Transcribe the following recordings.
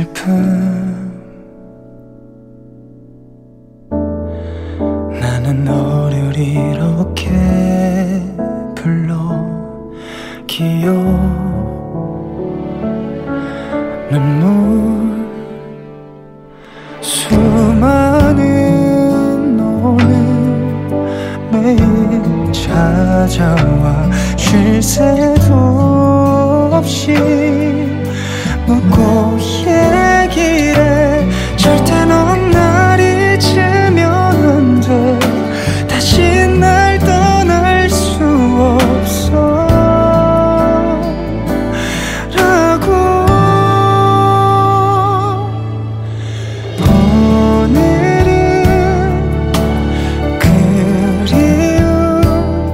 슬픔. 나는 너를 이렇게 불러기요. 눈물 수많은 너는 매일 찾아와 쉴 새도 없이 묻고 얘기해. 절대 넌 날 잊으면 안 돼. 다시 날 떠날 수 없어 라고. 오늘은 그리움.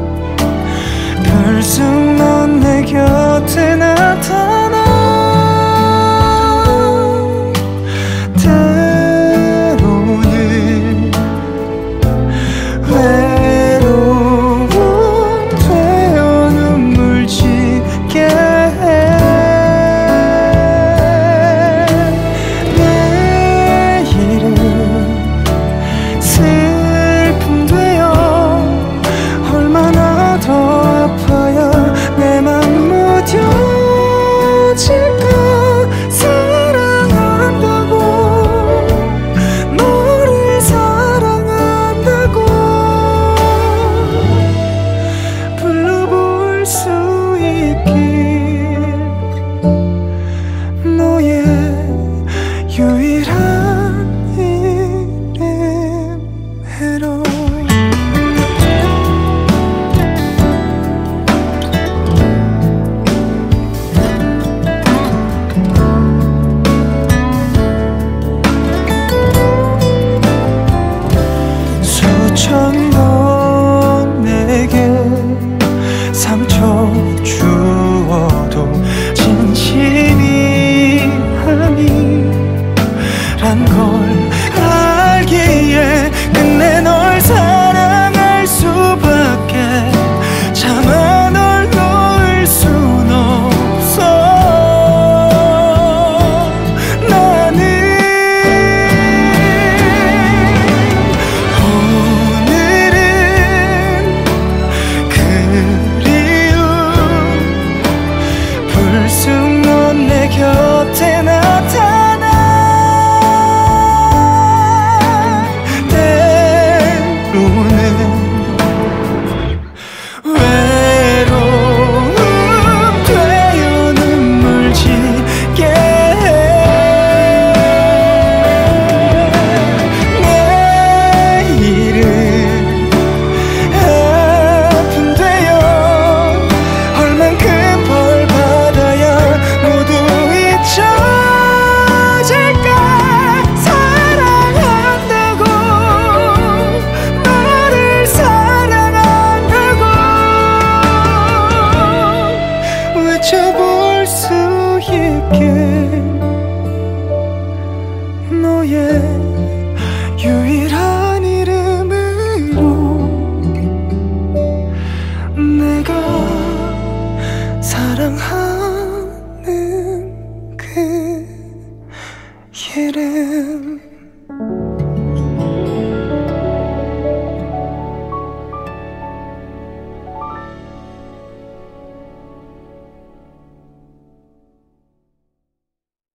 불쑥 넌 내 곁에 나타나. 유일한 이름으로. 수천 번 내게 상처 주어도 진심이 아니 란 걸 알기에 끝내 널 사랑할 수밖에. 차마 널 놓을 순 없어. 나는 오늘은 그리움. 불쑥 넌 내 곁에 나타나. 외쳐볼 수 있게 너의 유일한 이름으로. 내가 사랑하는 그 이름.